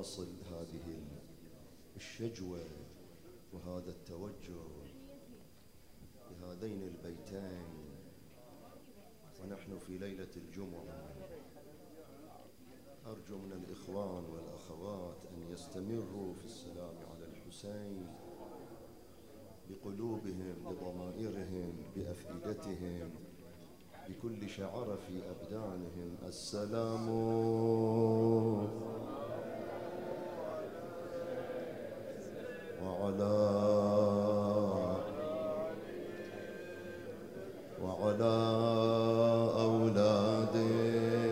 نواصل هذه الشجوة وهذا التوجه بهذين البيتين ونحن في ليلة الجمعة. أرجو من الإخوان والأخوات أن يستمروا في السلام على الحسين بقلوبهم، بضمائرهم، بأفئدتهم، بكل شعر في أبدانهم. السلام وعلى أولاده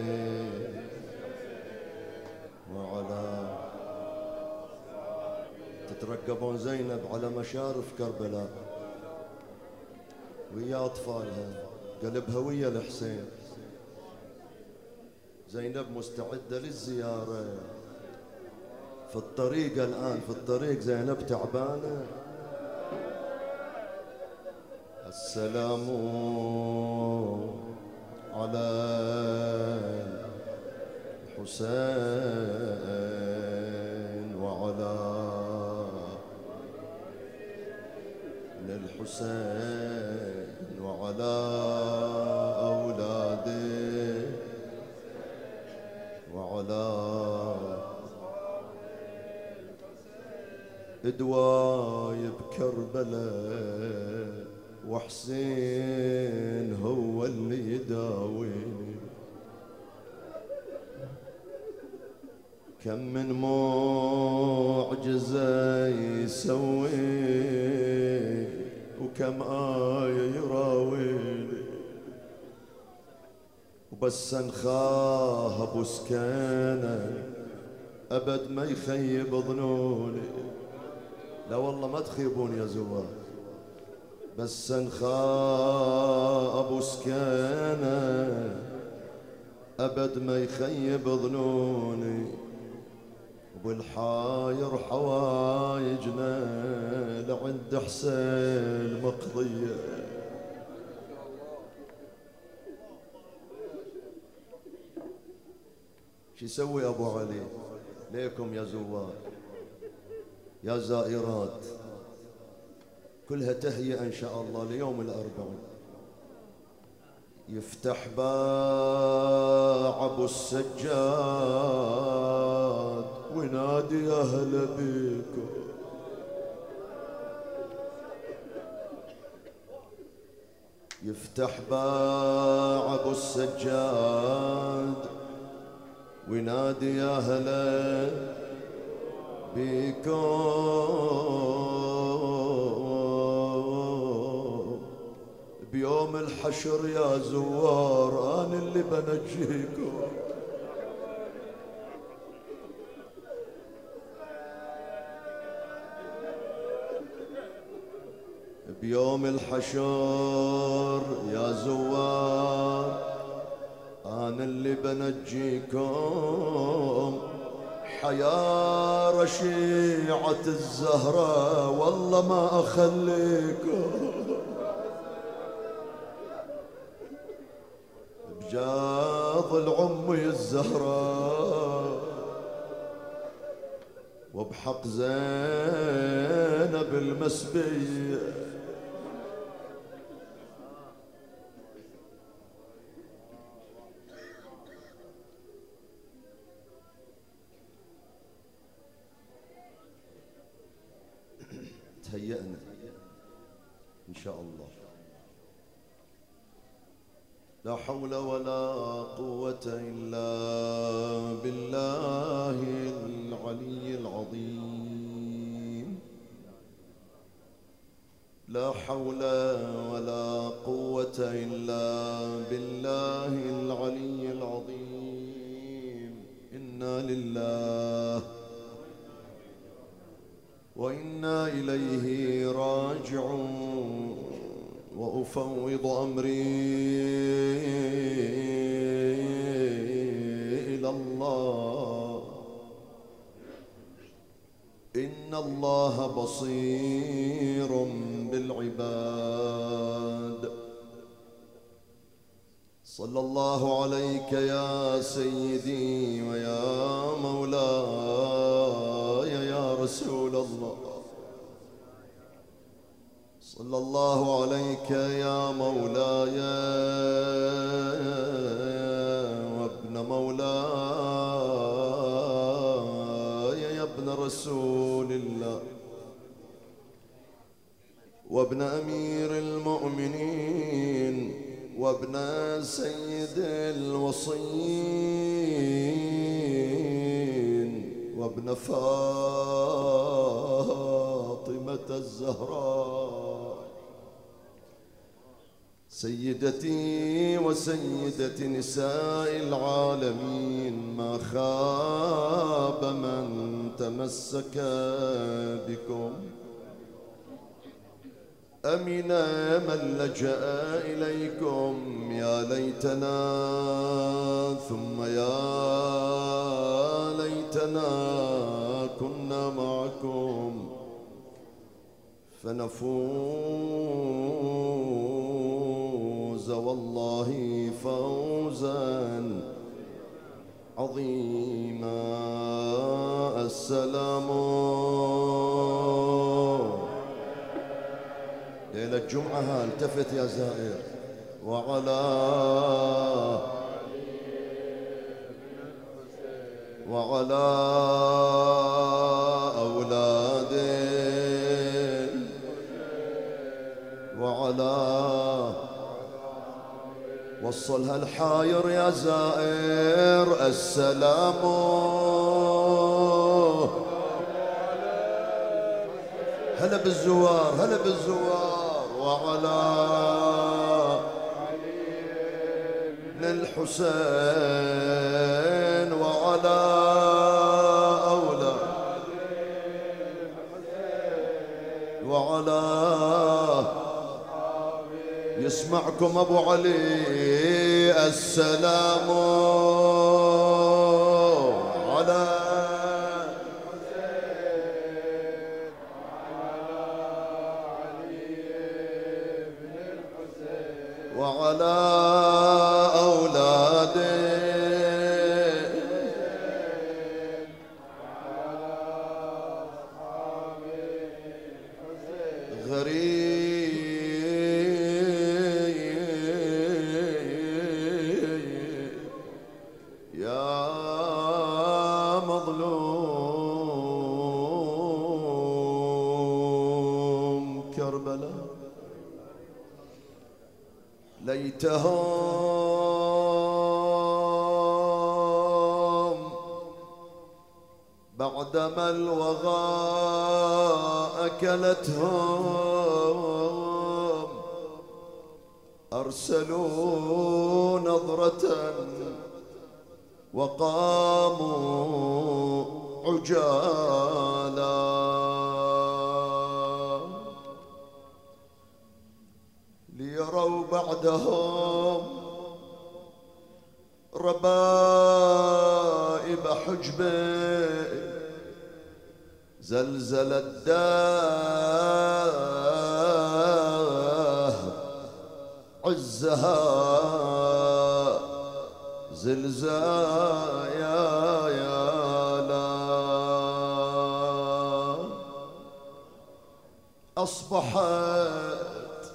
وعلى تترقبون زينب على مشارف كربلاء ويا أطفالها، قلبها ويا الحسين. زينب مستعدة للزيارة، في الطريق الآن، في الطريق زينب تعبانة. السلام على الحسين وعلى الحسين وعلى أولاده وعلى ادواي بكربلاء وحسين هو اللي يداويني. كم من معجزة يسوي وكم آية يراويني، وبس انخاه ابو سكينة ابد ما يخيب ظنوني. لا والله ما تخيبون يا زوار، بس انخاه ابو سكينة ابد ما يخيب ظنوني. والحاير حوايجنا لعند حسين مقضية. شو يسوي ابو علي ليكم يا زوار يا زائرات؟ كلها تهيئة ان شاء الله ليوم الاربعاء. يفتح باع ابو السجاد وينادي اهلا بيكم. يفتح باع ابو السجاد وينادي اهلا بيكم. بيوم الحشر يا زوار انا اللي بنجيكم. بيوم الحشر يا زوار انا اللي بنجيكم. حيا رشيعة الزهرة والله ما اخليكم. بجاض العمي الزهراء وبحق زينب المسبية. تهيأنا إن شاء الله. لا حول ولا قوة إلا بالله العلي العظيم. لا حول ولا قوة إلا بالله العلي العظيم. إنا لله وإنا إليه راجعون. وأفوض أمري إلى الله إن الله بصير بالعباد. صلى الله عليك يا سيدي ويا مولاي رسول الله. صلى الله عليك يا مولاي وابن مولاي يا ابن رسول الله وابن أمير المؤمنين وابن سيد الوصيين وابن فاطمة الزهراء سيدتي وسيدة نساء العالمين. ما خاب من تمسك بكم، أمن من لجأ إليكم. يا ليتنا ثم يا ليتنا كنا معكم فنفوز والله فوزا عظيما. السلام ليلة الجمعة. التفت يا زائر. وعلى أولاده وعلى وصلها الحاير يا زائر. السلام هلا بالزوار هلا بالزوار. وعلى ابن الحسين وعلى أولاد وعلى يسمعكم أبو علي. السلام على وعلى أولاده غريب يا مظلوم كربلاء. ليتهم بعدما الوغى أكلتهم أرسلوا نظرة وقاموا عجالا ليروا بعدهم ربائب حجبه زلزل الدهر عزها زلزايا يا لا. أصبحت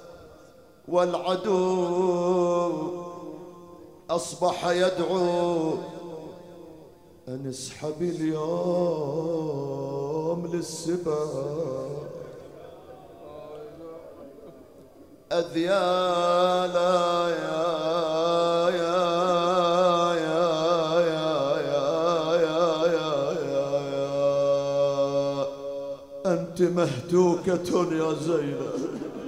والعدو أصبح يدعو أن اسحب اليوم للسباق أذيالا يا يا يا يا يا يا يا يا أنت مهتوكة يا زينب.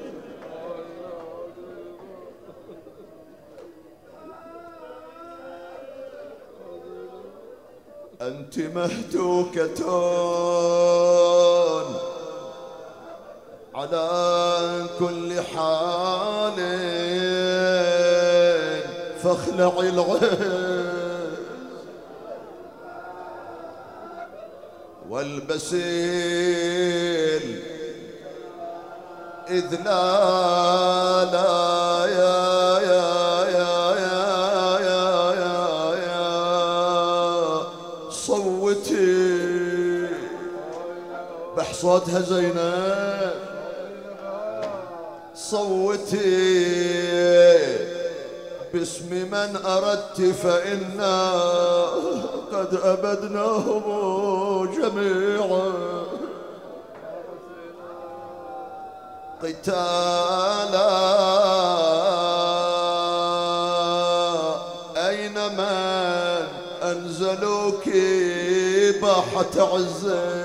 أنت مهتوكة على كل حال فاخلعي العز والبسي الإذلال يا يا يا يا يا يا يا صوتي صوتها زينب صوتي باسم من أردت فإنا قد أبدناهم جميعا قتالا أين من أنزلوك باحة عزة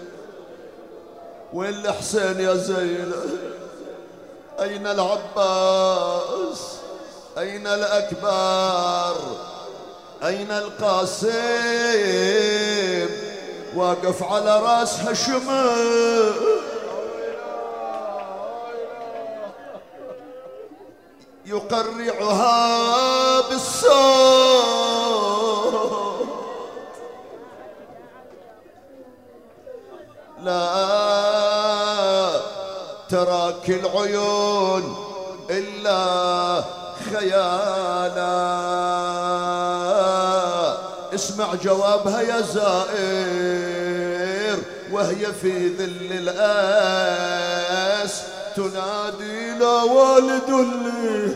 وين الحسين يا زينب أين العباس أين الأكبر أين القاسم واقف على راسها شمع يقرعها بالصوت لا تراك العيون إلا خيالا اسمع جوابها يا زائر وهي في ذل الآس تنادي لا والد لي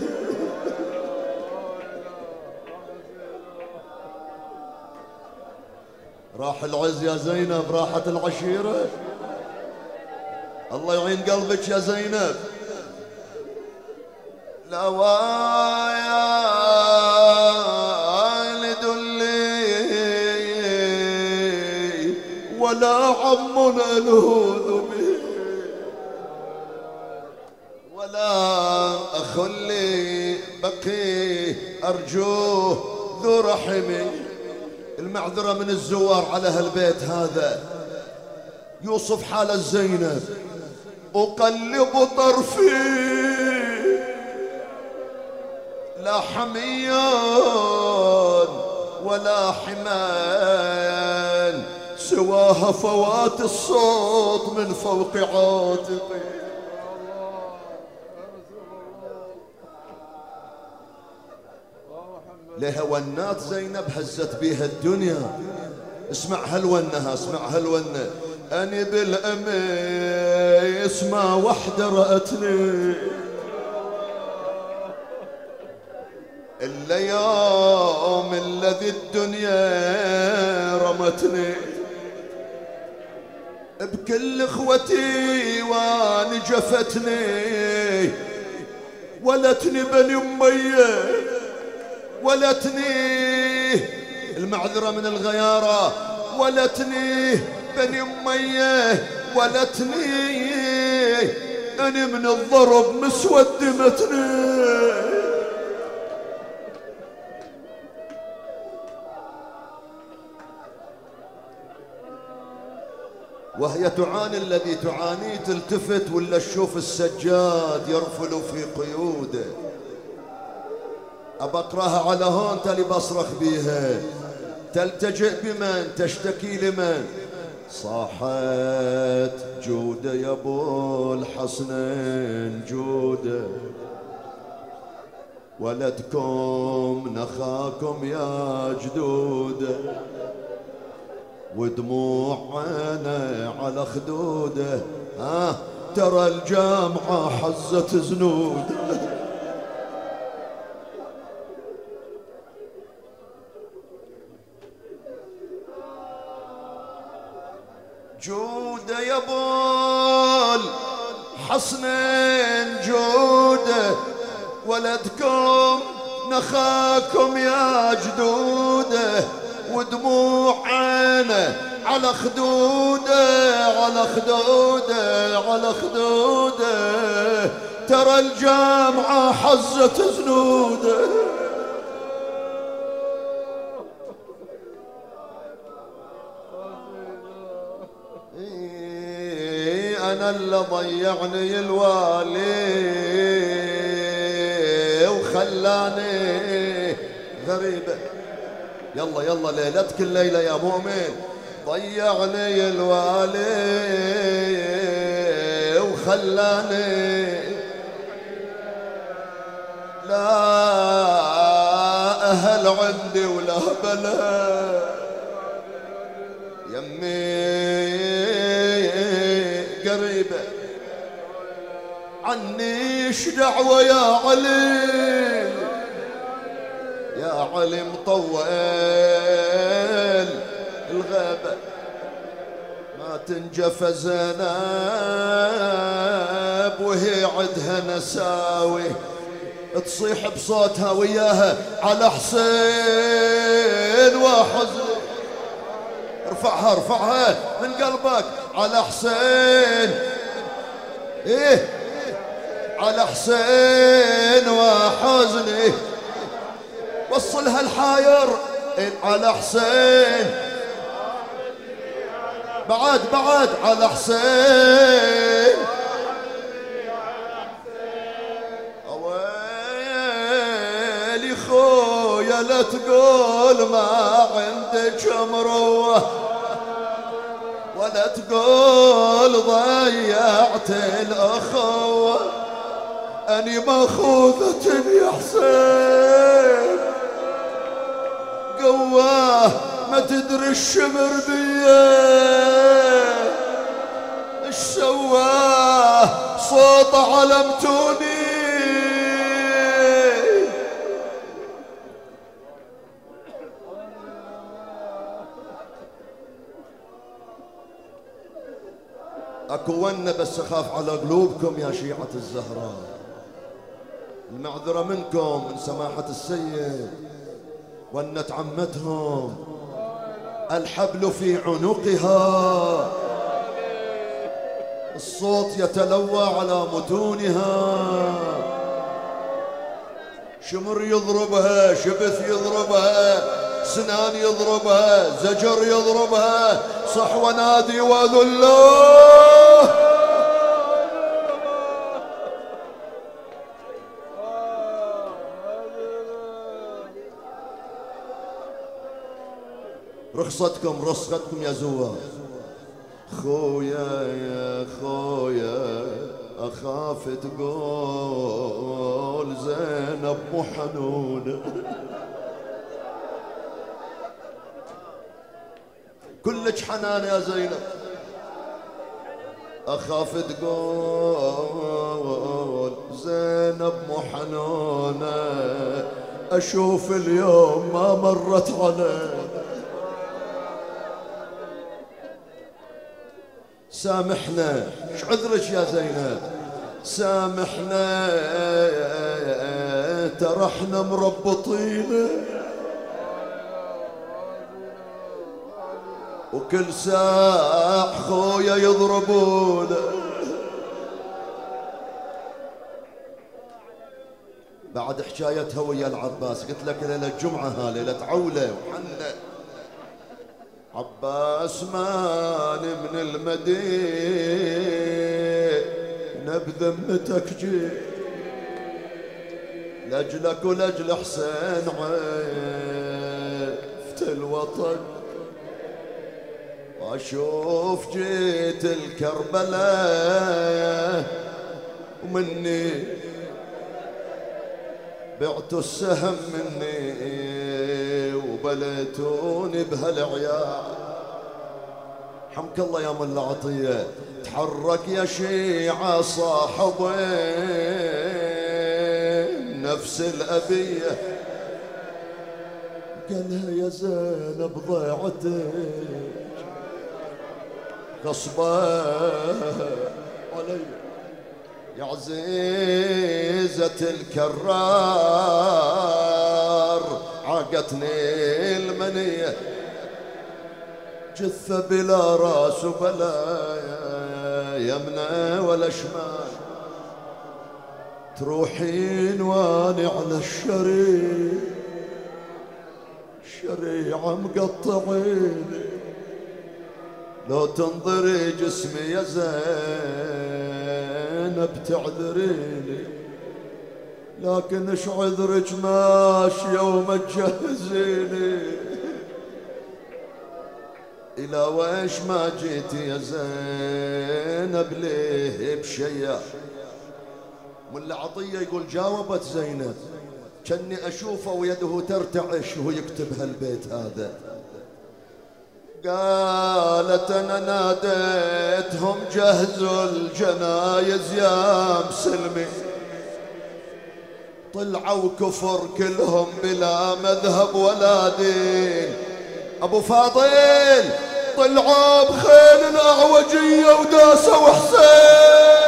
راح العز يا زينب راحت العشيرة الله يعين قلبك يا زينب لا والد لي ولا عم ألوذ به ولا أخ لي بقي أرجوه ذو رحمي المعذرة من الزوار على هالبيت هذا يوصف حال زينب أقلب طرفي لا حميان ولا حمان سواها فوات الصوت من فوق عاتقي لها ونات زينب هزت بيها الدنيا اسمع هالونها اسمع هالونة أني بالأمي اسمع وحدة رأتني إلا يوم الذي الدنيا رمتني بكل اخوتي وان جفتني ولتني بني أمية ولتني المعذرة من الغيارة ولتني بني أمية ولتني أنا من الضرب مسودمتني وهي تعاني الذي تعانيه تلتفت ولا تشوف السجاد يرفل في قيوده أبقراها على هون تلي بصرخ بيها تلتجئ بمن تشتكي لمن صاحت جودة يا ابو الحسنين جودة ولدكم نخاكم يا جدودة ودموع عينه على خدوده ترى الجامعة حزت زنود جودة يا بول حسنين جودة ولدكم نخاكم يا جدودة ودموع عينه على خدوده على خدوده على خدوده ترى الجامعة حزت زنوده أنا اللي ضيعني الوالي وخلاني غريبة يلا يلا ليلتك الليلة يا مؤمن ضيعني الوالي وخلاني لا أهل عندي ولا بلد يمي قريبة عني ايش دعوة يا علي، يا علي مطول الغابة ما تنجف زينب وهي عدها نساوي، تصيح بصوتها وياها على حسين وحزن. ارفعها ارفعها من قلبك، على حسين، ايه على حسين وحزني، وصلها الحاير على حسين، بعد بعد على حسين. اويلي خويا لا تقول ما عندك مروه، ولا تقول ضيعت الاخوه، اني ماخوذة يا حسين، قواه ما تدري الشمر بيه اش سواه، صوته علمتوني. اكونا بس اخاف على قلوبكم يا شيعة الزهراء، المعذرة منكم من سماحة السيد، ونت عمتهم الحبل في عنقها، الصوت يتلوى على متونها، شمر يضربها، شبث يضربها، سنان يضربها، زجر يضربها، صح ونادي وذله. رخصتكم يا زوار. خويا يا خويا أخاف تقول زينب مو حنونة، كلك حنان يا زينب، أخاف تقول زينب مو حنونة، أشوف اليوم ما مرت علي. سامحنا، ايش عذرك يا زينب؟ سامحنا ترى احنا مربطين، وكل ساعة خويا يضربونا. بعد حكايتها ويا العباس قلت لك ليلة الجمعة ها ليلة عولة وحنة، عباس ماني من المدينة بذمتك جي، لاجلك ولاجل حسين عفت الوطن، واشوف جيت الكربلاء ومني بعتوا السهم مني وبليتوني بهالعيال. حمك الله يا ملا عطية، تحرك يا شيعة صاحبين نفس الأبية، قالها يا زينب ضيعتك غصبا علي، يا عزيزة الكرار عاقتني المنية، جثة بلا راس وبلا يمنى ولا شمال، تروحين واني على الشريعة مقطعيني، لو تنظري جسمي يا زينب تعذريني، لكن ايش عذرك ماشية وما تجهزيني، إلى ويش ما جيتي يا زينب ليه بشيا؟ ملا عطية يقول جاوبت زينب كني أشوفه ويده ترتعش وهو يكتب هالبيت هذا، قالت أنا ناديتهم جهزوا الجنايز يا مسلمين، طلعوا كفر كلهم بلا مذهب ولا دين. أبو فاضل طلعوا بخيل الأعوجية وداسوا حسين.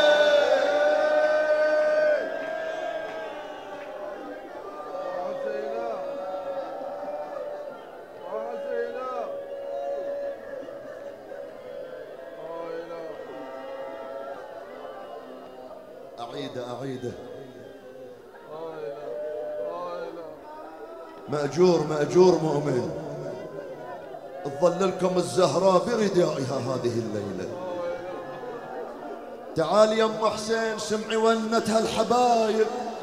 أعيده مأجور مؤمن، تظللكم الزهراء بردائها هذه الليلة. تعال يا ام حسين سمعي ونتها الحبايب.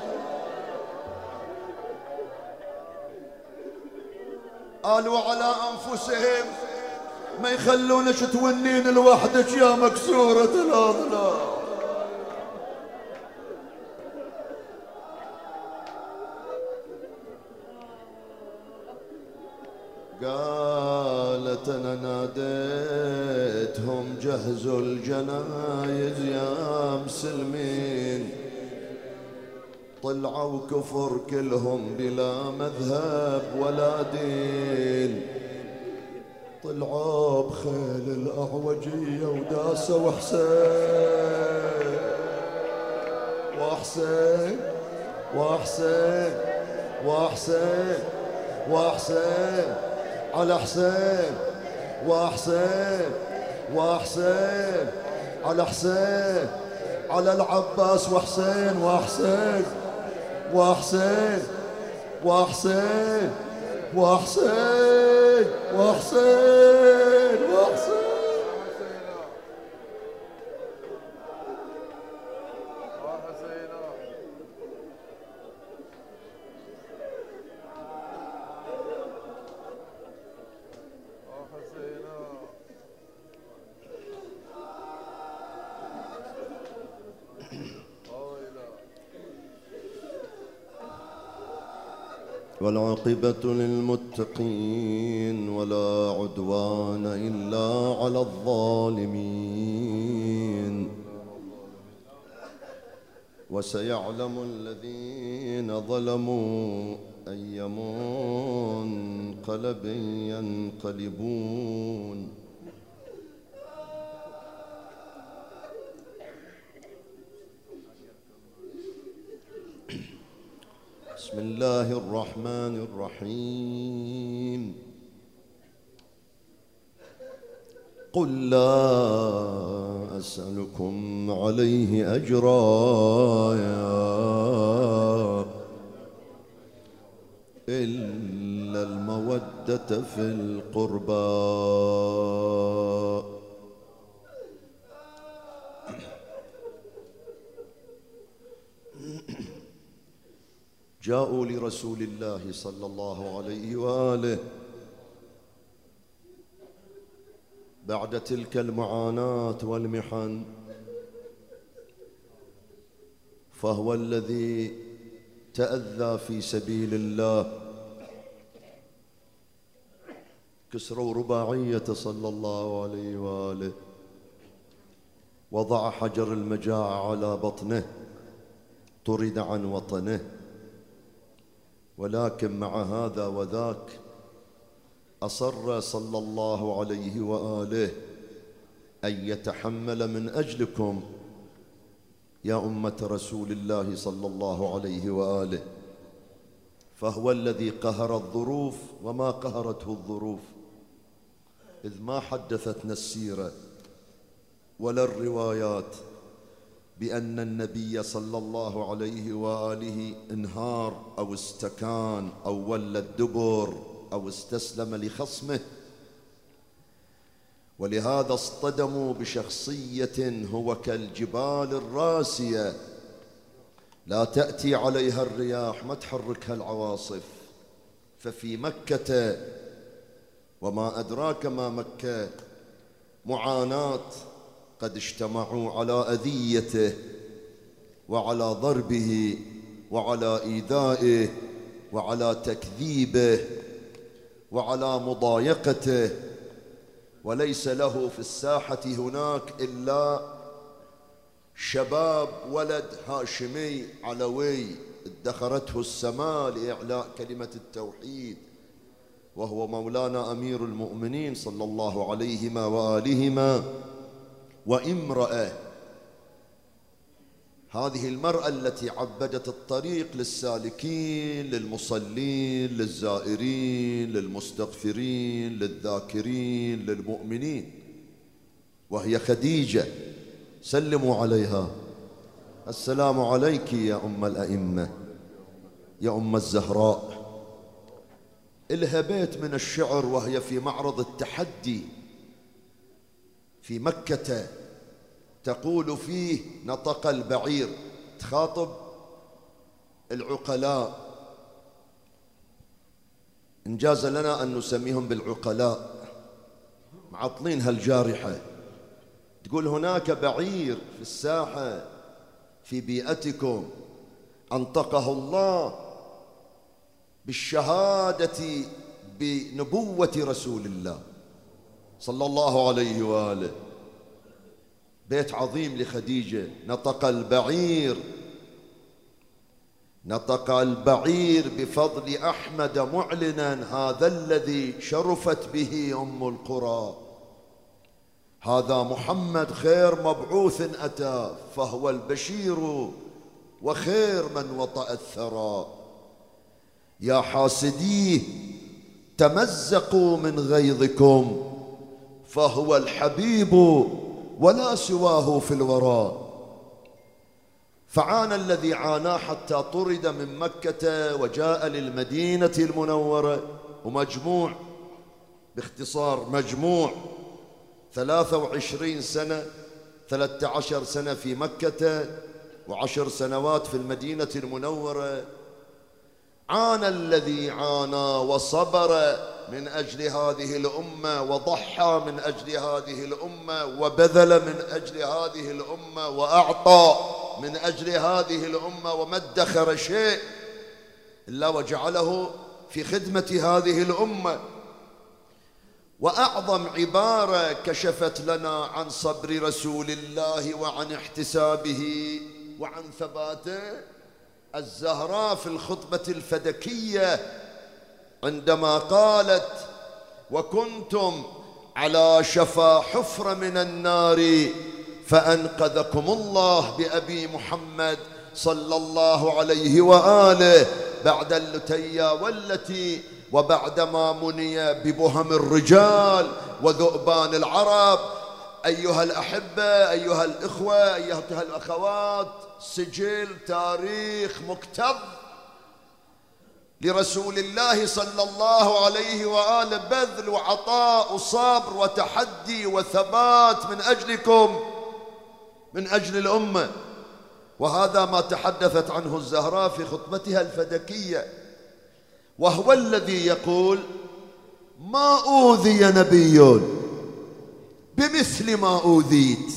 قالوا على أنفسهم ما يخلونش تونين لوحدك يا مكسورة الأضلاع. قالت أنا ناديتهم جهزوا الجنايز يا مسلمين، طلعوا كفر كلهم بلا مذهب ولا دين. طلعوا بخيل الأعوجية وداسوا حسين وحسين وحسين وحسين وحسين على حسين وحسين وحسين على حسين على العباس وحسين وحسين وحسين وحسين وحسين وحسين وحسين. والعاقبة للمتقين ولا عدوان إلا على الظالمين. وسيعلم الذين ظلموا أي منقلب ينقلبون. بسم الله الرحمن الرحيم. قل لا أسألكم عليه أجرا إلا المودة في القربى. جاءوا لرسول الله صلى الله عليه وآله بعد تلك المعاناة والمحن، فهو الذي تأذى في سبيل الله. كسروا رباعية صلى الله عليه وآله، وضع حجر المجاعة على بطنه، طرد عن وطنه. ولكن مع هذا وذاك أصر صلى الله عليه وآله أن يتحمل من أجلكم يا أمة رسول الله صلى الله عليه وآله. فهو الذي قهر الظروف وما قهرته الظروف، إذ ما حدثتنا السيرة ولا الروايات بأن النبي صلى الله عليه وآله انهار أو استكان أو ولى الدبر أو استسلم لخصمه. ولهذا اصطدموا بشخصية هو كالجبال الراسية لا تأتي عليها الرياح، ما تحركها العواصف. ففي مكة وما أدراك ما مكة معاناة، قد اجتمعوا على أذيته وعلى ضربه وعلى إيذائه وعلى تكذيبه وعلى مضايقته وليس له في الساحة هناك إلا شباب ولد هاشمي علوي ادخرته السماء لإعلاء كلمة التوحيد، وهو مولانا أمير المؤمنين صلى الله عليهما وآلهما، وامرأة. هذه المرأة التي عبدت الطريق للسالكين، للمصلين، للزائرين، للمستغفرين، للذاكرين، للمؤمنين، وهي خديجة. سلموا عليها. السلام عليك يا أم الأئمة، يا أم الزهراء. إلها بيت من الشعر وهي في معرض التحدي في مكة، تقول فيه: نطق البعير، تخاطب العقلاء، إنجاز لنا أن نسميهم بالعقلاء، معطلين هالجارحة. تقول: هناك بعير في الساحة في بيئتكم أنطقه الله بالشهادة بنبوة رسول الله صلى الله عليه وآله. بيت عظيم لخديجة. نطق البعير، نطق البعير بفضل أحمد معلنا، هذا الذي شرفت به أم القرى، هذا محمد خير مبعوث أتى، فهو البشير وخير من وطأ الثرى. يا حاسديه تمزقوا من غيظكم، فهو الحبيب ولا سواه في الورى. فعانى الذي عاناه حتى طرد من مكة وجاء للمدينة المنورة، ومجموع، باختصار مجموع 23 سنة، 13 سنة في مكة و10 سنوات في المدينة المنورة. عانى الذي عانى وصبر من أجل هذه الأمة، وضحى من أجل هذه الأمة، وبذل من أجل هذه الأمة، وأعطى من أجل هذه الأمة، وما ادخر شيء إلا وجعله في خدمة هذه الأمة. وأعظم عبارة كشفت لنا عن صبر رسول الله وعن احتسابه وعن ثباته الزهراء في الخطبة الفدكية عندما قالت: وكنتم على شفا حفرة من النار فأنقذكم الله بأبي محمد صلى الله عليه وآله، بعد اللتيا والتي، وبعدما مني ببهم الرجال وذؤبان العرب. أيها الأحبة، أيها الإخوة، أيها الأخوات، سجل تاريخ مكتظ لرسول الله صلى الله عليه وآله، بذل وعطاء وصبر وتحدي وثبات من أجلكم، من أجل الأمة. وهذا ما تحدثت عنه الزهراء في خطبتها الفدكية، وهو الذي يقول: ما أوذي نبي بمثل ما أوذيت.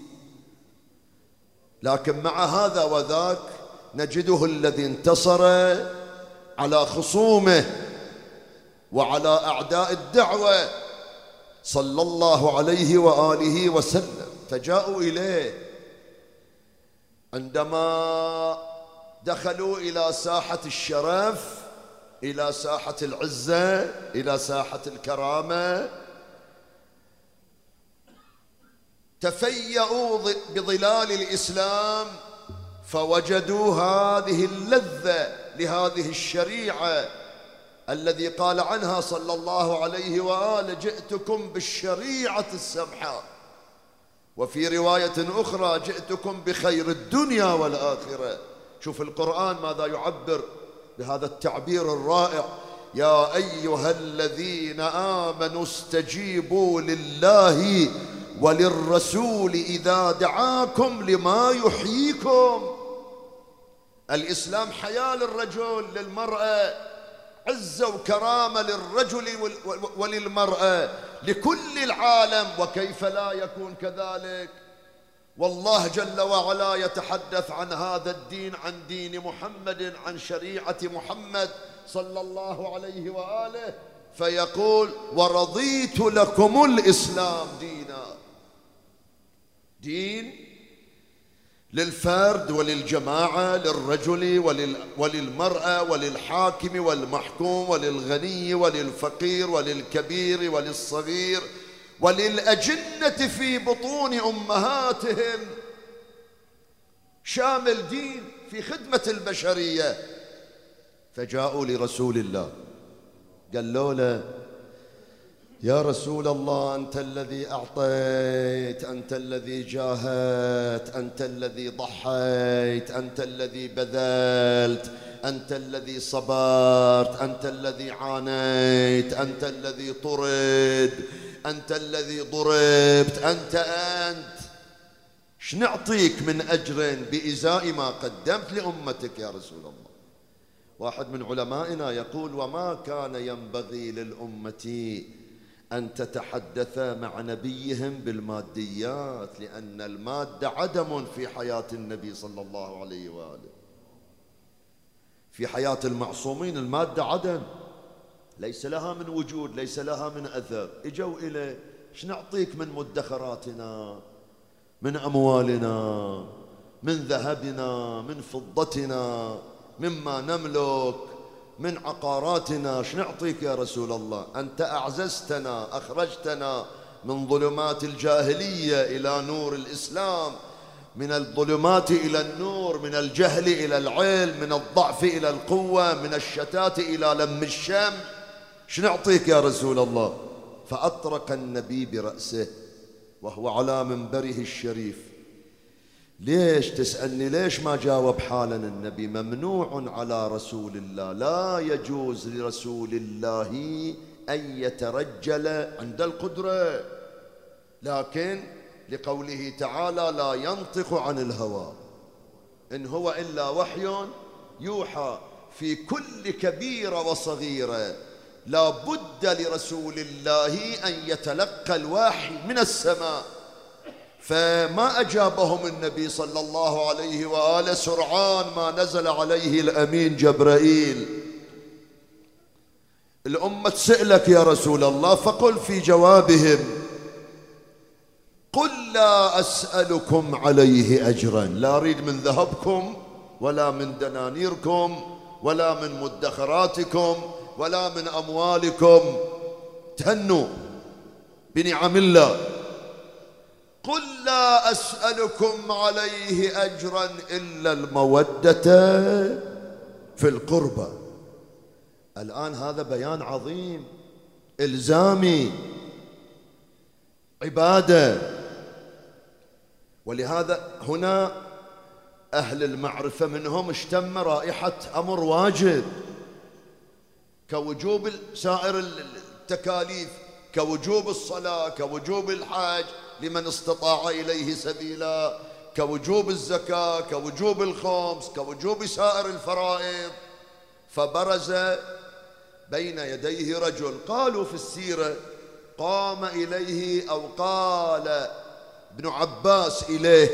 لكن مع هذا وذاك نجده الذي انتصر على خصومه وعلى أعداء الدعوة صلى الله عليه وآله وسلم. فجاءوا إليه عندما دخلوا إلى ساحة الشرف، إلى ساحة العزة، إلى ساحة الكرامة، تفيأوا بظلال الإسلام فوجدوا هذه اللذة لهذه الشريعة الذي قال عنها صلى الله عليه وآله: جئتكم بالشريعة السمحاء. وفي رواية أخرى: جئتكم بخير الدنيا والآخرة. شوف القرآن ماذا يعبر بهذا التعبير الرائع: يا أيها الذين آمنوا استجيبوا لله وللرسول إذا دعاكم لما يحييكم. الإسلام حياة للرجل، للمرأة، عزة وكرامة للرجل وللمرأة، لكل العالم. وكيف لا يكون كذلك؟ والله جل وعلا يتحدث عن هذا الدين، عن دين محمد، عن شريعة محمد صلى الله عليه وآله، فيقول ورضيت لكم الإسلام دينا، دين للفرد وللجماعة، للرجل وللمرأة وللحاكم والمحكوم وللغني وللفقير وللكبير وللصغير وللأجنة في بطون أمهاتهم، شامل دين في خدمة البشرية. فجاءوا لرسول الله قالوا له يا رسول الله أنت الذي أعطيت، أنت الذي جاهدت، أنت الذي ضحيت، أنت الذي بذلت، أنت الذي صبرت، أنت الذي عانيت، أنت الذي طرد، أنت الذي ضربت، أنت شنعطيك من أجر بإزاء ما قدمت لأمتك يا رسول الله؟ واحد من علمائنا يقول وما كان ينبغي للأمة أن تتحدث مع نبيهم بالماديات، لأن المادة عدم في حياة النبي صلى الله عليه وآله. في حياة المعصومين المادة عدم، ليس لها من وجود، ليس لها من أثر. إجوا إليه شنعطيك من مدخراتنا، من أموالنا، من ذهبنا، من فضتنا، مما نملك، من عقاراتنا، شنعطيك يا رسول الله؟ أنت أعززتنا، أخرجتنا من ظلمات الجاهلية إلى نور الإسلام، من الظلمات إلى النور، من الجهل إلى العلم، من الضعف إلى القوة، من الشتات إلى لم الشمل، شنعطيك يا رسول الله؟ فأطرق النبي برأسه وهو على منبره الشريف. ليش تسألني ليش ما جاوب حالا النبي؟ ممنوع على رسول الله، لا يجوز لرسول الله أن يترجل عند القدرة، لكن لقوله تعالى لا ينطق عن الهوى إن هو إلا وحي يوحى. في كل كبيرة وصغيرة لا بد لرسول الله أن يتلقى الوحي من السماء. فما أجابهم النبي صلى الله عليه وآله سرعان ما نزل عليه الأمين جبرائيل. الأمة تسألك يا رسول الله، فقل في جوابهم قل لا أسألكم عليه أجرا، لا أريد من ذهبكم ولا من دنانيركم ولا من مدخراتكم ولا من أموالكم، تهنوا بنعم الله. قل لا أسألكم عليه أجرا إلا المودة في القربى. الآن هذا بيان عظيم إلزامي عبادة، ولهذا هنا أهل المعرفة منهم اشتم رائحة أمر واجب كوجوب سائر التكاليف، كوجوب الصلاة، كوجوب الحج لمن استطاع إليه سبيلا، كوجوب الزكاة، كوجوب الخمس، كوجوب سائر الفرائض. فبرز بين يديه رجل، قالوا في السيرة قام إليه أو قال ابن عباس إليه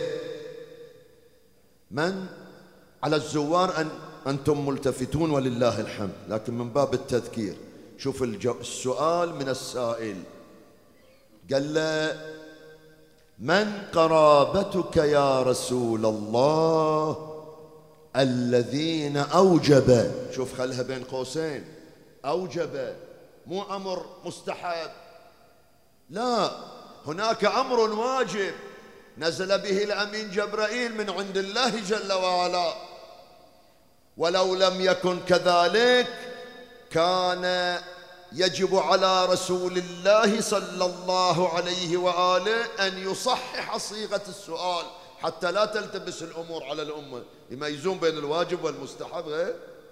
من على الزوار أنتم ملتفتون ولله الحمد، لكن من باب التذكير شوف السؤال من السائل. قال له من قرابتك يا رسول الله الذين أوجب، شوف خلها بين قوسين، أوجب مو أمر مستحب، لا هناك أمر واجب نزل به الأمين جبرائيل من عند الله جل وعلا. ولو لم يكن كذلك كان يجب على رسول الله صلى الله عليه وآله أن يصحح صيغة السؤال حتى لا تلتبس الأمور على الأمة، يميزون بين الواجب والمستحب غير.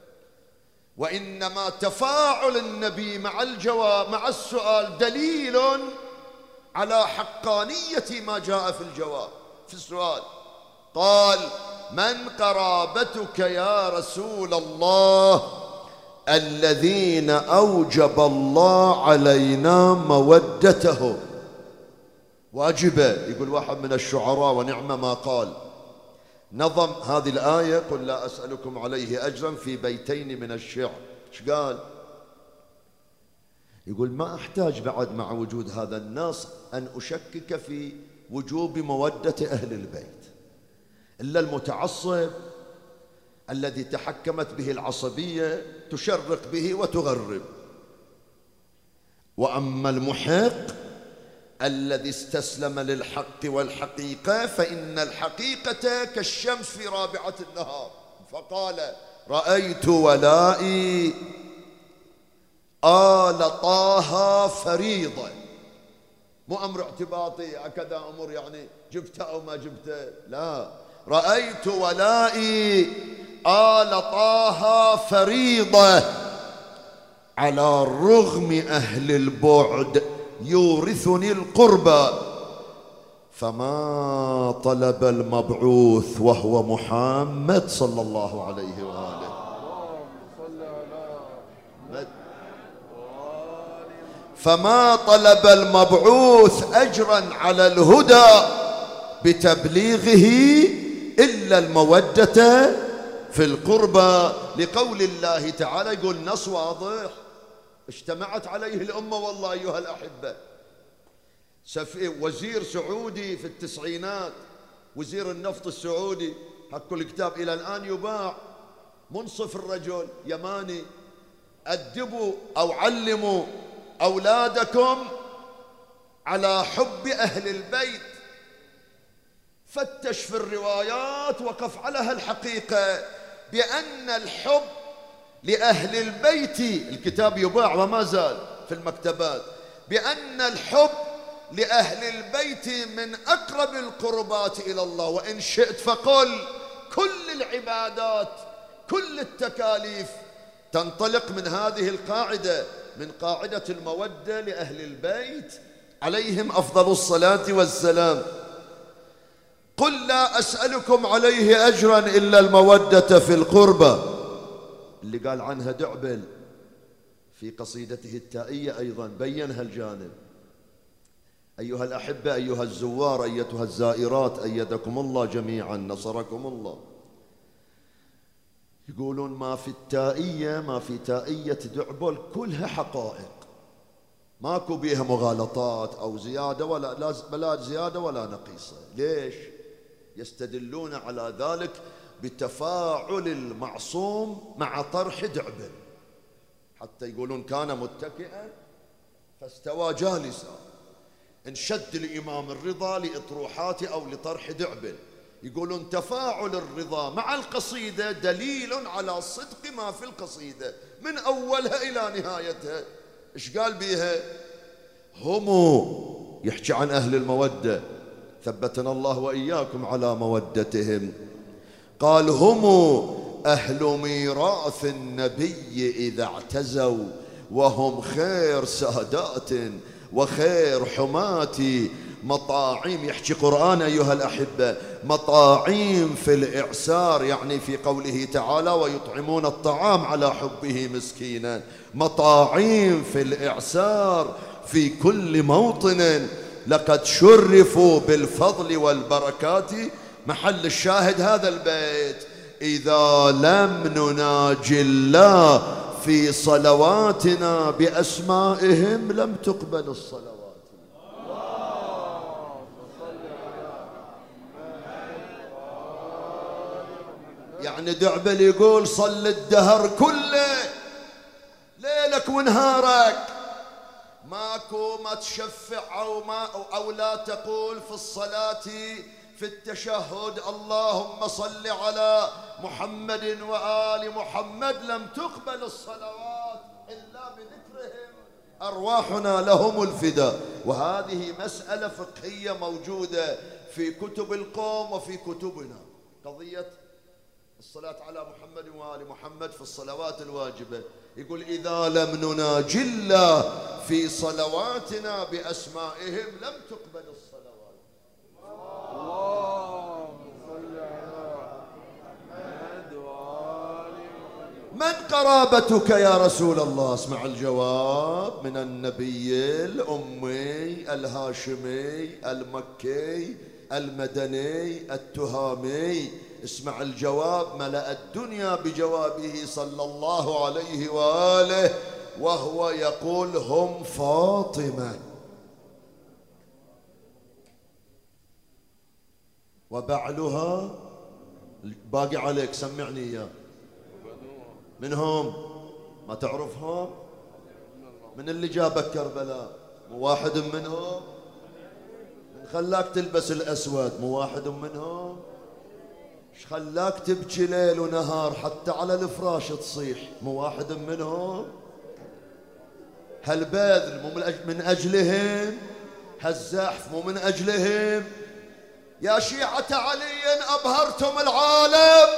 وإنما تفاعل النبي مع الجواب مع السؤال دليل على حقانية ما جاء في الجواب في السؤال. قال من قرابتك يا رسول الله الذين أوجب الله علينا مودته، واجبة. يقول واحد من الشعراء ونعم ما قال، نظم هذه الآية قل لا أسألكم عليه أجرا في بيتين من الشعر. ايش قال؟ يقول ما أحتاج بعد مع وجود هذا النص أن أشكك في وجوب مودة أهل البيت، إلا المتعصب الذي تحكمت به العصبية تشرق به وتغرب. وأما المحق الذي استسلم للحق والحقيقة فإن الحقيقة كالشمس في رابعة النهار. فقال رأيت ولائي آل طه فريضة، مو أمر اعتباطي هكذا أمر يعني جبته أو ما جبته، لا، رأيت ولائي آل طه فريضة على رغم أهل البعد يورثني القربى، فما طلب المبعوث وهو محمد صلى الله عليه وآله. فما طلب المبعوث أجرا على الهدى بتبليغه إلا المودة في القربى، لقول الله تعالى. يقول نص واضح اجتمعت عليه الأمة والله أيها الأحبة. وزير سعودي في التسعينات، وزير النفط السعودي، هكو الكتاب إلى الآن يباع، منصف الرجل يماني. أدبوا أو علموا أولادكم على حب أهل البيت. فتش في الروايات وقف على الحقيقة بأن الحب لأهل البيت، الكتاب يباع وما زال في المكتبات، بأن الحب لأهل البيت من أقرب القربات إلى الله. وإن شئت فقل كل العبادات كل التكاليف تنطلق من هذه القاعدة، من قاعدة المودة لأهل البيت عليهم أفضل الصلاة والسلام. قل لا أسألكم عليه أجرا إلا المودة في القربى، اللي قال عنها دعبل في قصيدته التائية أيضا بين هالجانب. أيها الأحبة، أيها الزوار، أيتها الزائرات، أيدكم الله جميعا، نصركم الله. يقولون ما في التائية، ما في تائية دعبل كلها حقائق، ماكو بيها مغالطات أو زيادة ولا زيادة ولا نقيصة. ليش؟ يستدلون على ذلك بتفاعل المعصوم مع طرح دعبل، حتى يقولون كان متكئا فاستوى جالسا، انشد الإمام الرضا لإطروحات أو لطرح دعبل. يقولون تفاعل الرضا مع القصيدة دليل على صدق ما في القصيدة من أولها إلى نهايتها. إيش قال بيها؟ هم يحكي عن أهل المودة، ثبتنا الله وإياكم على مودتهم. قال هم أهل ميراث النبي إذا اعتزوا، وهم خير سادات وخير حماتي مطاعيم. يحكي قرآن أيها الأحبة، مطاعيم في الإعسار، يعني في قوله تعالى ويطعمون الطعام على حبه مسكينا، مطاعيم في الإعسار في كل موطن، لقد شرفوا بالفضل والبركات. محل الشاهد هذا البيت، إذا لم نناجي الله في صلواتنا بأسمائهم لم تقبل الصلوات. يعني دعبل يقول صل الدهر كله ليلك ونهارك، ماكو ما تشفع أو لا تقول في الصلاة في التشهد اللهم صل على محمد وآل محمد، لم تقبل الصلوات إلا بذكرهم، أرواحنا لهم الفداء. وهذه مسألة فقهية موجودة في كتب القوم وفي كتبنا، قضية الصلاة على محمد وآل محمد في الصلوات الواجبة. يقول إذا لم نناجي الله في صلواتنا بأسمائهم لم تقبل الصلوات. اللهم صل على محمد وآل محمد. من قرابتك يا رسول الله؟ اسمع الجواب من النبي الأمي الهاشمي المكي المدني التهامي. اسمع الجواب، ملأ الدنيا بجوابه صلى الله عليه وآله. وهو يقول هم فاطمة. وبعلها باقي عليك، سمعني إياه. منهم ما تعرفهم؟ من اللي جابك كربلاء؟ مو واحد منهم؟ من خلاك تلبس الأسود؟ مو واحد منهم؟ ايش خلاك تبكي ليل ونهار حتى على الفراش تصيح؟ مو واحد منهم؟ هالبذل مو من أجلهم؟ هالزحف مو من أجلهم؟ يا شيعة علي أبهرتم العالم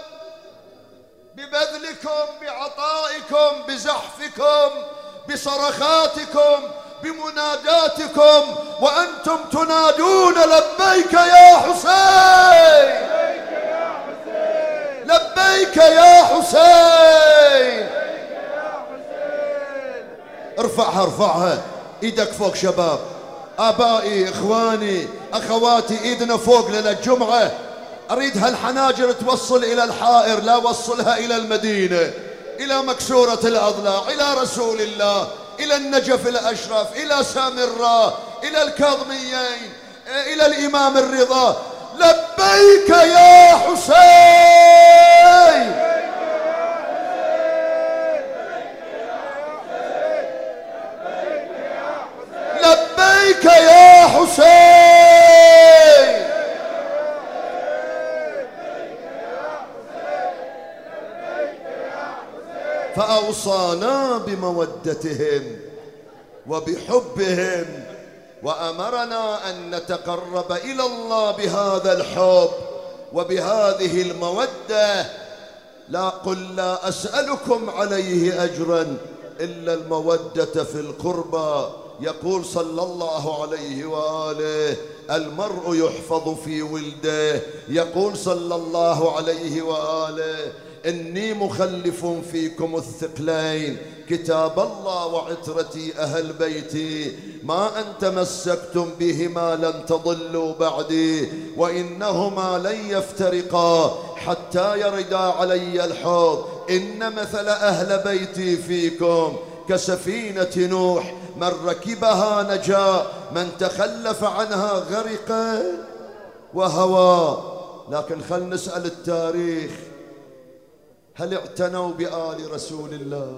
ببذلكم، بعطائكم، بزحفكم، بصرخاتكم، بمناداتكم، وأنتم تنادون لبيك يا حسين، لبيك يا حسين. ارفعها ارفعها، ايدك فوق شباب، آبائي إخواني أخواتي، إيدنا فوق للجمعة. أريد هالحناجر توصل إلى الحائر، لا وصلها إلى المدينة، إلى مكسورة الأضلاع، إلى رسول الله، إلى النجف الأشرف، إلى سامراء، إلى الكاظميين، إلى الإمام الرضا. لبيك يا حسين، لبيك يا حسين. فأوصانا بمودتهم وبحبهم، وأمرنا أن نتقرب إلى الله بهذا الحب وبهذه المودة. لا قل لا أسألكم عليه أجرا إلا المودة في القربى. يقول صلى الله عليه وآله المرء يحفظ في ولده. يقول صلى الله عليه وآله إني مخلف فيكم الثقلين، كتاب الله وعترتي أهل بيتي، ما أن تمسكتم بهما لن تضلوا بعدي، وإنهما لن يفترقا حتى يردا علي الحوض. إن مثل أهل بيتي فيكم كسفينة نوح، من ركبها نجا، من تخلف عنها غرق وهوى. لكن خل نسأل التاريخ، هل اعتنوا بآل رسول الله؟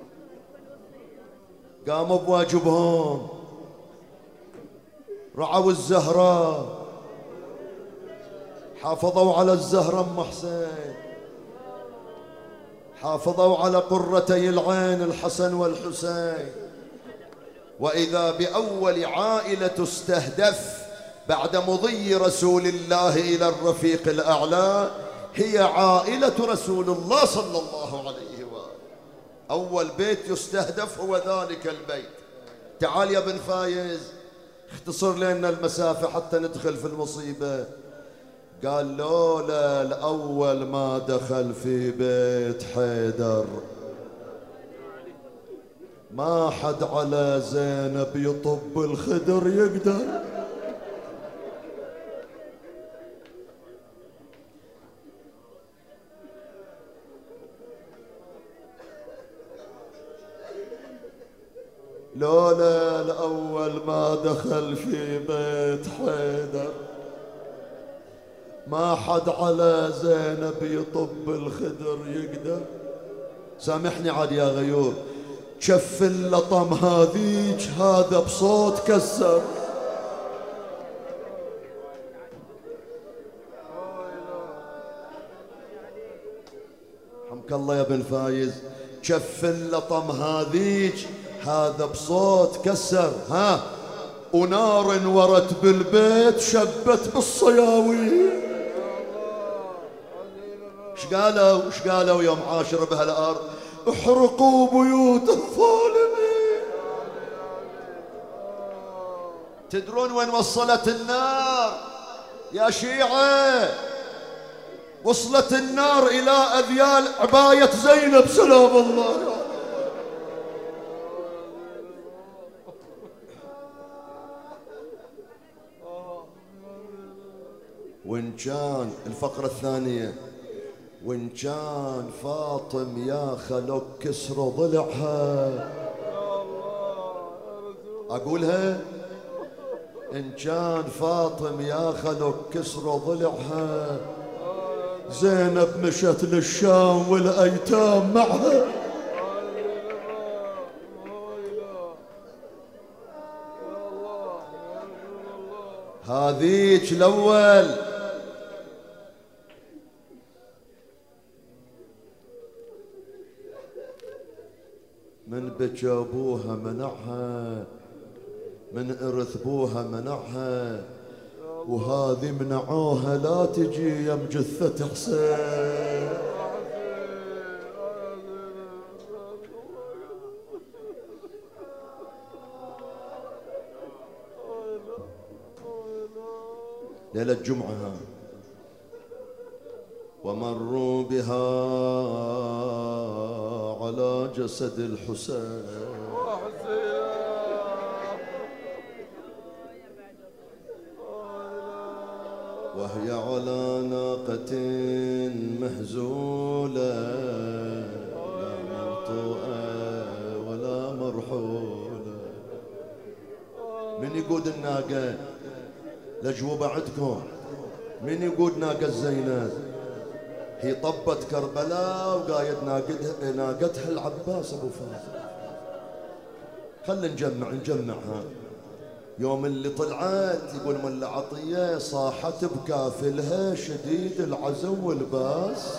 قاموا بواجبهم، رعوا الزهراء، حافظوا على الزهرة أم حسين، حافظوا على قرتي العين الحسن والحسين. وإذا بأول عائلة تستهدف بعد مضي رسول الله إلى الرفيق الأعلى هي عائلة رسول الله صلى الله عليه وآله. أول بيت يستهدف هو ذلك البيت. تعال يا بن فايز، اختصر لنا المسافة حتى ندخل في المصيبة. قال لولا الأول ما دخل في بيت حيدر ما حد على زينب يطب الخدر يقدر. لولا الأول ما دخل في بيت حيدر ما حد على زينب يطب الخدر يقدر. سامحني عاد يا غيور، شف اللطم هذيك هذا بصوت كسر. حمك الله يا بن فايز، شف اللطم هذيك هذا بصوت كسر. ها ونار ورت بالبيت شبت بالصياوي. ايش قالوا؟ ايش قالوا يوم عاشر بهالارض؟ احرقوا بيوت الظالمين. تدرون وين وصلت النار يا شيعة؟ وصلت النار إلى أذيال عباية زينب سلام الله. وإن كان الفقرة الثانية وإن كان فاطم يا خلق كسر ضلعها. أقولها إن كان فاطم يا خلق كسر ضلعها، زينب مشت للشام والأيتام معها. هذيك الأول من بكى أبوها منعها، من إرث بوها منعها، وهذه منعوها لا تجي يم جثة حسين. ليلة الجمعة ومروا بها على جسد الحسين، وهي على ناقة مهزولة لا مرطوءة ولا مرحولة. من يقود الناقة؟ لجوبة عندكم من يقود ناقة زينب؟ هي طبت كربلاء وقايد ناقتها العباس ابو فاضل. خلنا نجمعها. يوم اللي طلعت يقول ملا عطية صاحت بكافلها شديد العزو والباس،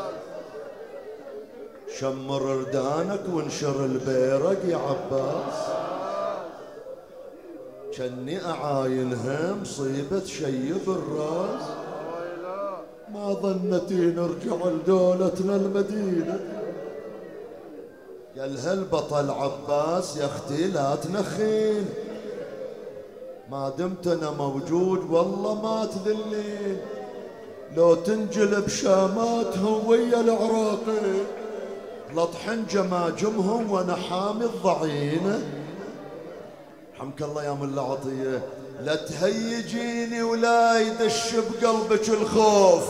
شمر ردانك وانشر البيرق يا عباس، كني أعاينها مصيبة شيب الراس، ما ظنتي نرجع لدولتنا المدينة. قالها البطل عباس يا اختي لا تنخين، ما دمت انا موجود والله ما تذلين، لو تنجلب شاماتهم ويا العراقي لطحن جماجمهم وانا حامي الضعينه. حمك الله يا ملا عطيه، لا تهيجيني ولا يدش بقلبك الخوف،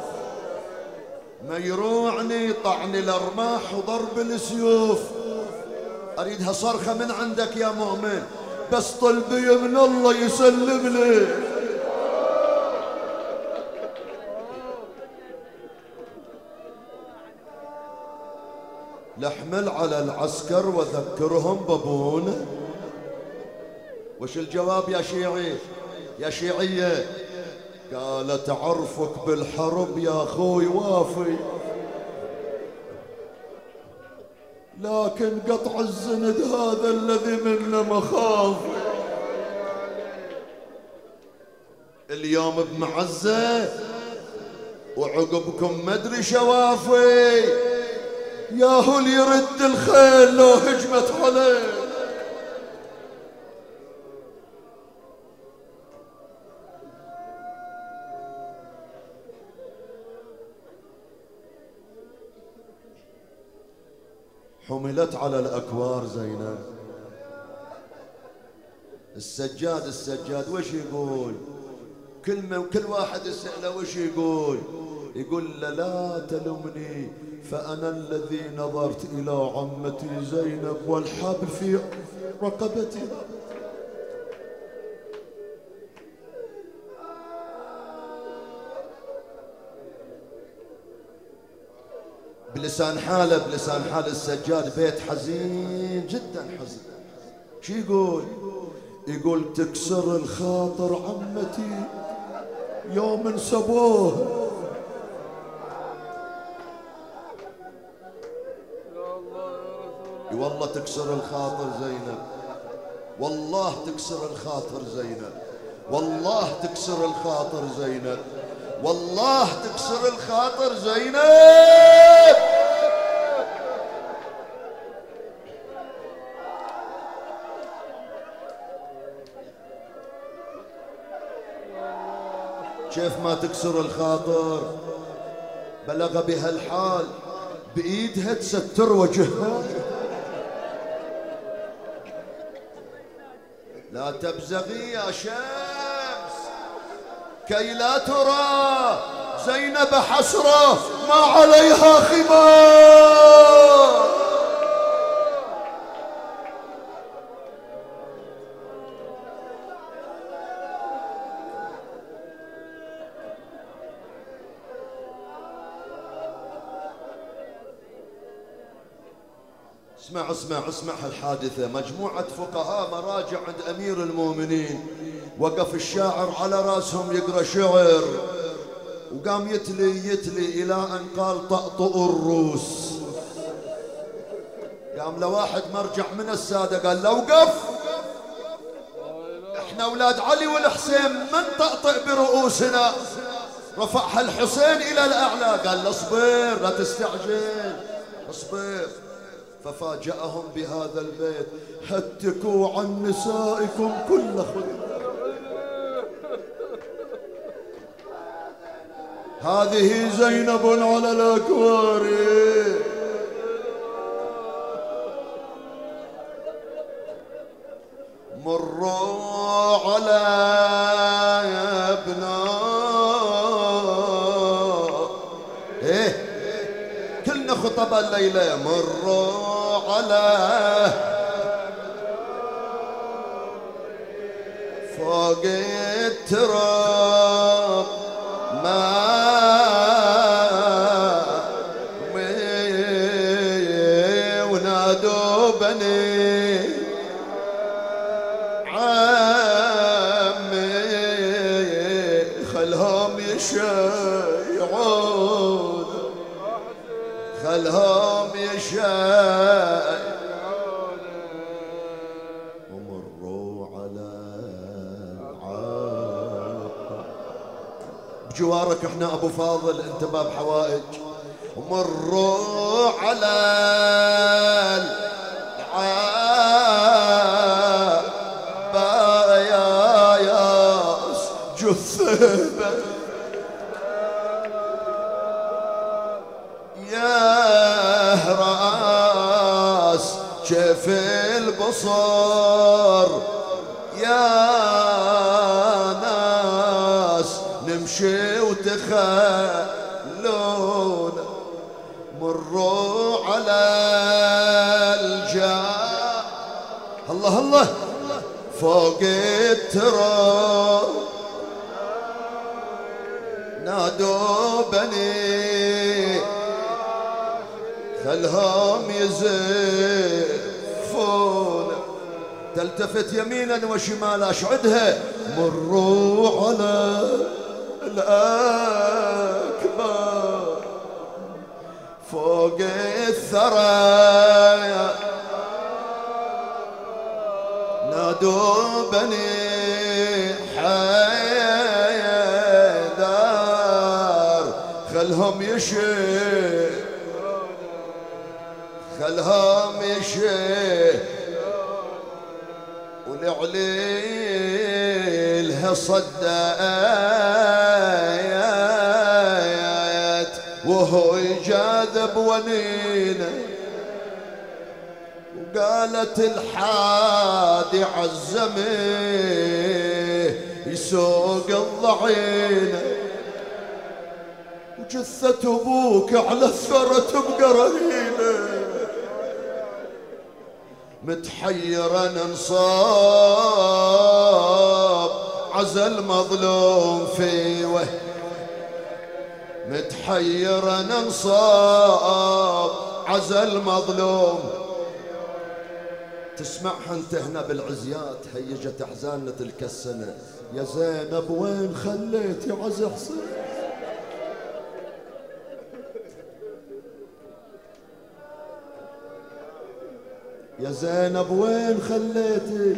ما يروعني طعن الارماح وضرب السيوف. اريدها صرخه من عندك يا مؤمن، بس طلبي من الله يسلم لي. لحمل على العسكر وذكرهم بابونا. وش الجواب يا شيعي يا شيعية؟ قالت عرفك بالحرب يا اخوي وافي، لكن قطع الزند هذا الذي منا مخافي. اليوم بمعزة وعقبكم مدري شوافي، ياهو اللي يرد الخيل لو هجمت عليه. حملت على الأكوار زينب. السجاد وش يقول؟ كل واحد يسأله وش يقول؟ يقول له لا تلمني فأنا الذي نظرت إلى عمتي زينب والحبل في رقبتها. بلسان حال السجاد بيت حزين جدا حزين. شو يقول؟ يقول تكسر الخاطر عمتي يوم سبوه، والله تكسر الخاطر زينب، والله تكسر الخاطر زينب، والله تكسر الخاطر زينب، والله تكسر الخاطر زينب. كيف ما تكسر الخاطر؟ بلغ بها الحال بإيدها تستر وجهها. لا تبزغي يا شمس كي لا ترى زينب حسرة ما عليها خمار. اسمع هالحادثة. مجموعة فقهاء مراجع عند أمير المؤمنين، وقف الشاعر على راسهم يقرأ شعر، وقام يتلي إلى أن قال طأطؤوا الروس. قام لواحد مرجع من السادة قال له وقف، احنا أولاد علي والحسين من طأطئ برؤوسنا. رفعها الحسين إلى الأعلى قال له اصبر لا تستعجل اصبر. ففاجأهم بهذا البيت: هتكوا عن نسائكم كل خلق. هذه زينب على الأكوار، مروا على ابناء كلنا خطب الليلة. مروا على فوق التراب ما ونادوا بني عمي خلهم يشيعون، خلهم يشيعون. ومروا على العاقة بجوارك احنا ابو فاضل انت باب حوائج. ومروا على العاقة يا ياس جثة راس كيف البصر يا ناس نمشي وتخلونا. مروا على الجاه الله الله فوق التراب نادوا بني خلهم يزفون. تلتفت يمينا وشمالا اشعدها: مروا على الأكبر فوق الثرى نادوا بني حيدر خلهم يشي خلهم يشي. ولعليلها صدات وهو يجاذب ونينه. وقالت الحادي عالزمه يسوق الضعينه. وجثة ابوك على الثرى تبقى رهينه. متحيرا انصاب عزل مظلوم في وهن. متحيرا انصاب عزل مظلوم. تسمعها انت هنا بالعزيات هيجت احزاننا تلك السنه: يا زينب وين خليتي عز حسين؟ يا زينب وين خليتي؟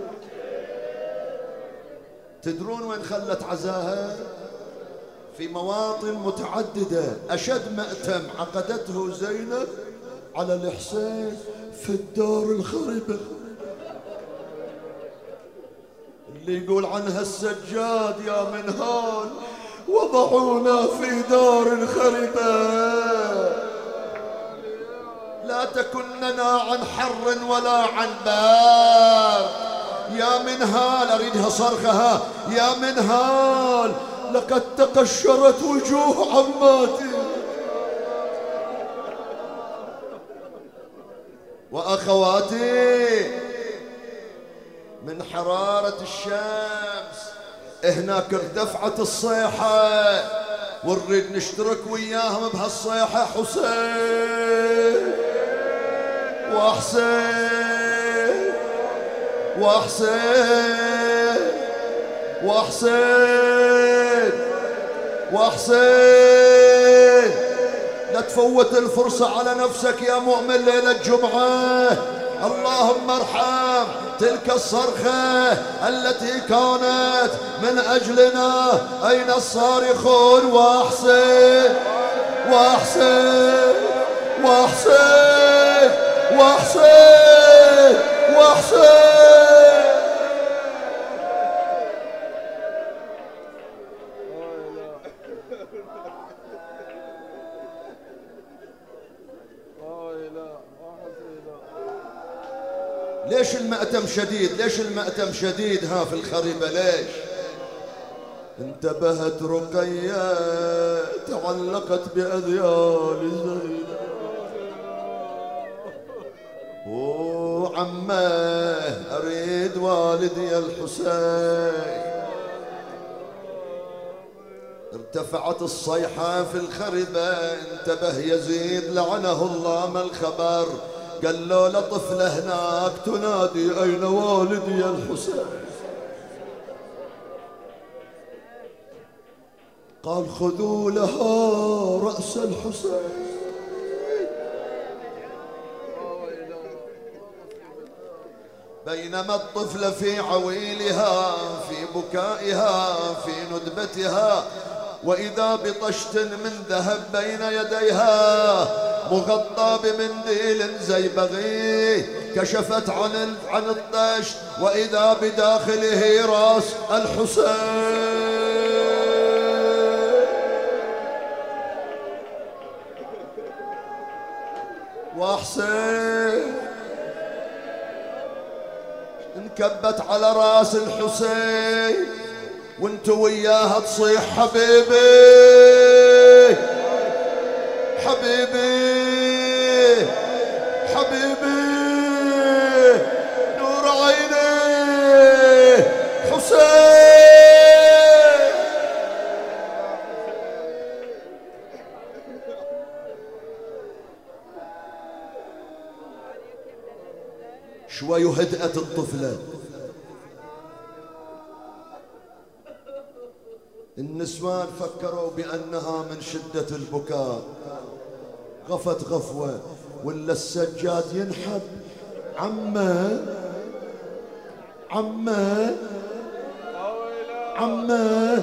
تدرون وين خلت عزاها؟ في مواطن متعددة. أشد مأتم عقدته زينب على الحسين في الدار الخربة اللي يقول عنها السجاد: يا منهال وضعونا في دار خربة لا تكننا عن حر ولا عن بار. يا منهال أريدها صرخها: يا منهال لقد تقشرت وجوه عماتي وأخواتي من حرارة الشمس هناك ارتفعت الصيحة، ونريد نشترك وياهم بهالصيحة. حسين وحسين وحسين وحسين وحسين. لا تفوت الفرصة على نفسك يا مؤمن ليلة الجمعة. اللهم ارحم تلك الصرخة التي كانت من أجلنا. أين الصارخون؟ وحسين وحسين وحسين وحسين وحسين. ليش المأتم شديد؟ ليش المأتم شديد ها في الخريبة؟ ليش؟ انتبهت رقية تعلقت بأذيال زينب، وعمه أريد والدي الحسين. ارتفعت الصيحة في الخربة، انتبه يزيد لعنه الله ما الخبر. قال له لطفلة هناك تنادي أين والدي الحسين؟ قال خذوا لها رأس الحسين. بينما الطفلة في عويلها في بكائها في ندبتها، وإذا بطشت من ذهب بين يديها مغطى بمنديل زيبغي، كشفت عن الطشت وإذا بداخله رأس الحسين. وحسين انكبت على راس الحسين، وانتو وياها تصيح حبيبي حبيبي حبيبي نور عيني حسين. شوي هدأت الطفلة. النسوان فكروا بأنها من شدة البكاء، غفت غفوة ولا السجاد ينحب. عمه عمه عمه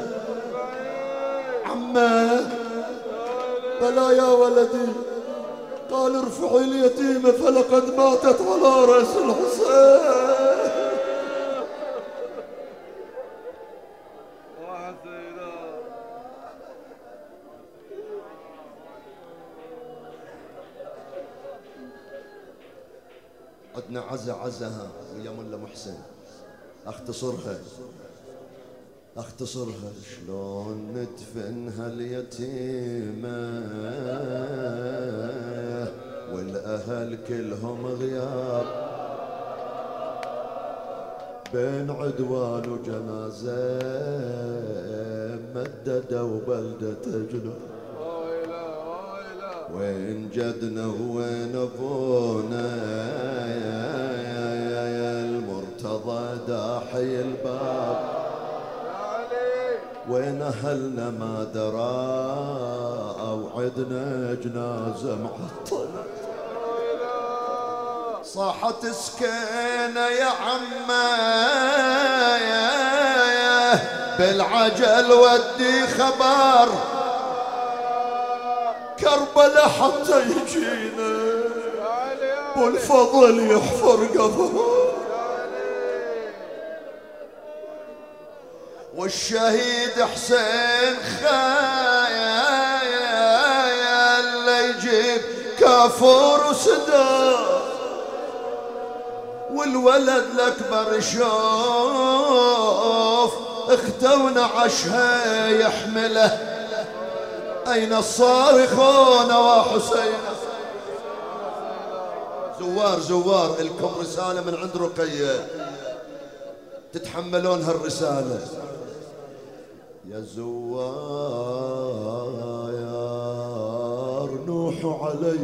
عمه بلا يا ولدي. قال ارفعي اليتيمة فلقد ماتت على رأس الحسين. عدنا عزها ويا ملا محسن. اختصرها شلون ندفنها اليتيمة والأهل كلهم غياب، بين عدوان وجنازة مددوا بلدة جنوب. وين جدنا وين ابونا يا المرتضى داحي الباب، وين اهلنا ما درى اوعدنا جنازه معطله. صاحت سكينه يا عمه بالعجل ودي خبر كربلاء حتى يجينا والفضل يحفر قبره، والشهيد حسين خايل يجيب كافور وسداد، والولد الأكبر شوف اخته ونعشها يحمله. أين الصارخون وحسين؟ زوار لكم رسالة من عند رقية تتحملون هالرسالة. يا زوار نوحوا علي،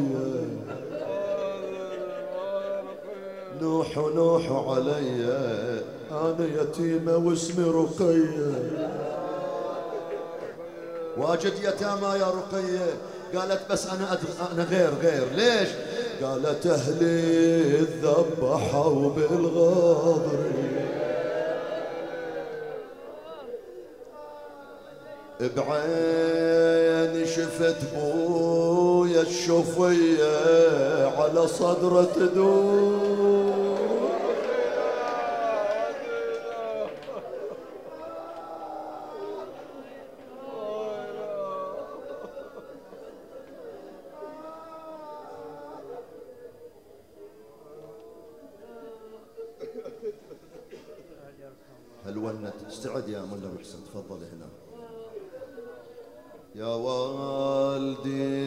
نوحوا علي، أنا يتيمة واسمي رقية. واجد يتامى يا رقية. قالت بس أنا غير. ليش؟ قالت أهلي ذبحوا بالغاضر، بعيني شفت بويا الشوفية على صدره تدور. هالونة استعد يا ملا محسن، تفضل هنا. يا والدي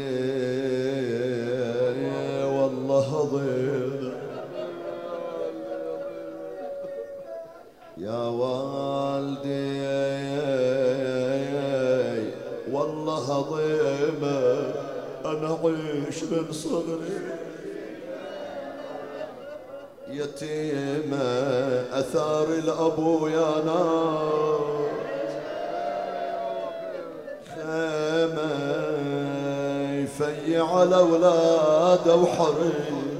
والله ضيق، يا والدي والله ضيمة، أنا عيش من صغري يتيمة، أثار الأبو يا نار، خيمة يفي على أولاده وحريم،